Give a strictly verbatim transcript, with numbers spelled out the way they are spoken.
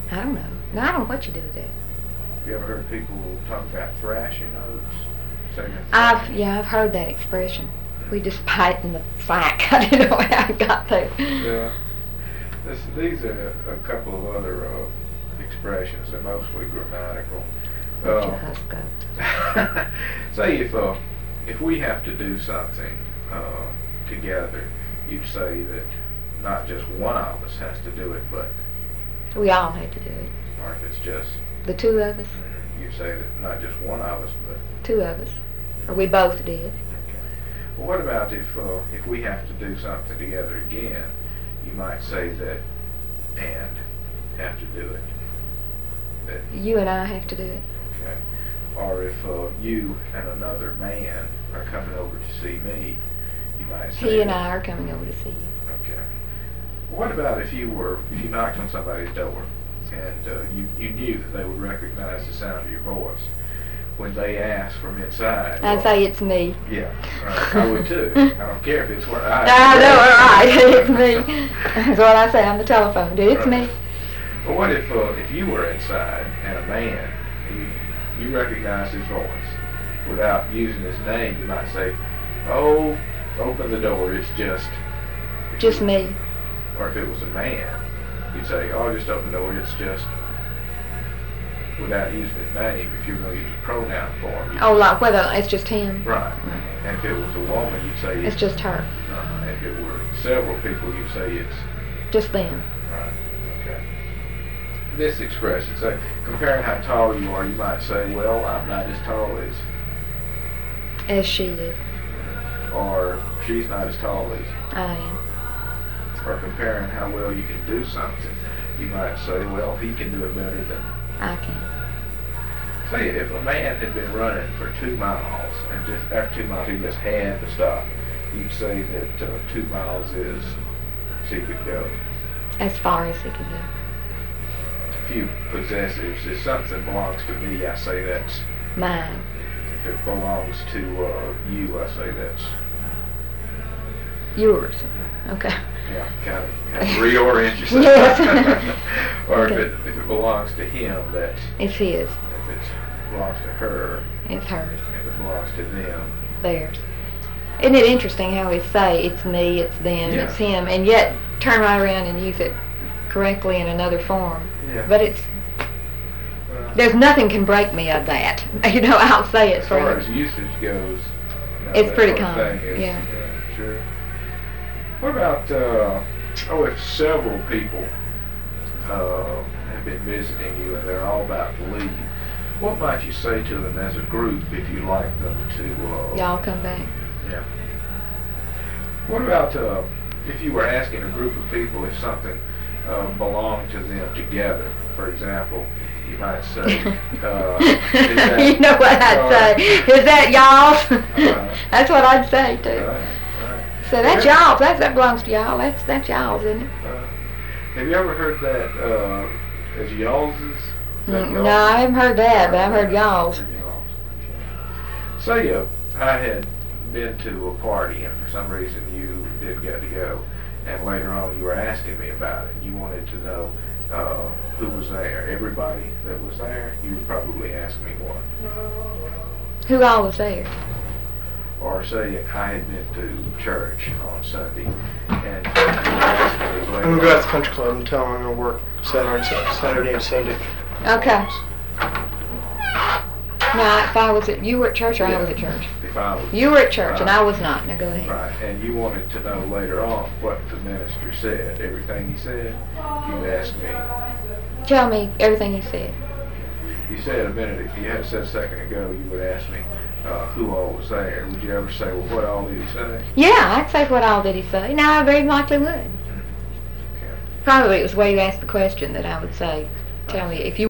I don't know. No, I don't know what you do with that. Have you ever heard people talk about thrashing oats? Saying it's I've thrashing? yeah, I've heard that expression. We just bite in the sack. I didn't know how I got there. Yeah. This, these are a couple of other uh, expressions. They're mostly grammatical. Let your Uh, husk go. say if uh, if we have to do something uh, together, you'd say that not just one of us has to do it, but We all had to do it. or if it's just The two of us. you say that not just one of us, but Two of us. Or we both did. okay. Well, what about if uh, if we have to do something together again? You might say that and have to do it. That You and I have to do it. okay. Or if uh, you and another man are coming over to see me, you might say He and that- I are coming over to see you. Okay. What about if you were if you knocked on somebody's door and uh, you you knew that they would recognize the sound of your voice when they asked from inside? I'd well, say it's me. Yeah, right. I would too. I don't care if it's where I. I know, right? It's me. That's what I say on the telephone. Dude, it's me. But what if uh, if you were inside and a man, you you recognized his voice without using his name? You might say, "Oh, open the door. It's just." Just me. Or if it was a man, you'd say, "Oh, just open the door. It's just." Without using his name, if you're going to use a pronoun form. Oh, like whether it's just him. Right. And if it was a woman, you'd say It's just her. Uh, if it were several people, you'd say it's Just them. right. Okay. This expression, so comparing how tall you are, you might say, "Well, I'm not as tall as," As she is. or "She's not as tall as," I am. or comparing how well you can do something, you might say, "Well, he can do it better than." I can. Say if a man had been running for two miles and just after two miles he just had to stop, you'd say that uh, two miles is so he could go. As far as he can go. A few possessives. If something belongs to me, I say that's. Mine. If it belongs to uh, you, I say that's. Yours. Okay. Yeah, kind of, kind of reorient yourself. Yes. Or Okay. if it if it belongs to him, that's. It's his. If it belongs to her, It's hers. if it belongs to them. Theirs. Isn't it interesting how we say it's me, it's them, Yeah. it's him, and yet turn right around and use it correctly in another form? Yeah. But it's, Well, there's nothing can break me of that. You know, I'll say it as far for as usage goes, no, It's that pretty sort of common, thing is- yeah. yeah, sure. What about, uh, oh, if several people uh, have been visiting you and they're all about to leave, what might you say to them as a group if you'd like them to, uh, y'all come back. yeah. What about uh, if you were asking a group of people if something uh, belonged to them together? For example, you might say, uh, is that, You know what I'd uh, say? Is that y'all's? Uh, That's what I'd say too. Right, right. So that's Yeah. y'all's. That that belongs to y'all. That's that's y'all's, isn't it? Uh, have you ever heard that uh, as y'all's? Is that Mm, y'all's? no, I haven't heard that, but I've heard y'all's. Heard y'all's. Say uh, I had been to a party and for some reason you didn't get to go, and later on you were asking me about it. You wanted to know uh, who was there. Everybody that was there, you would probably ask me what. Who all was there? Or say I had been to church on Sunday, and you asked me later I'm gonna go out to on- the country club and tell them I'm gonna work Saturday, Saturday and Sunday. Okay. Now, if I was at, you were at church or I was at church? If I was, You were at church and I was not. Now go ahead. right, and you wanted to know later on what the minister said, everything he said, you asked me. Tell me everything he said. You said a minute, if you had said a second ago, you would ask me uh, who all was there. Would you ever say, well, what all did he say? Yeah, I'd say what all did he say. No, I very likely would. Okay. Probably it was the way you asked the question that I would say, tell me if you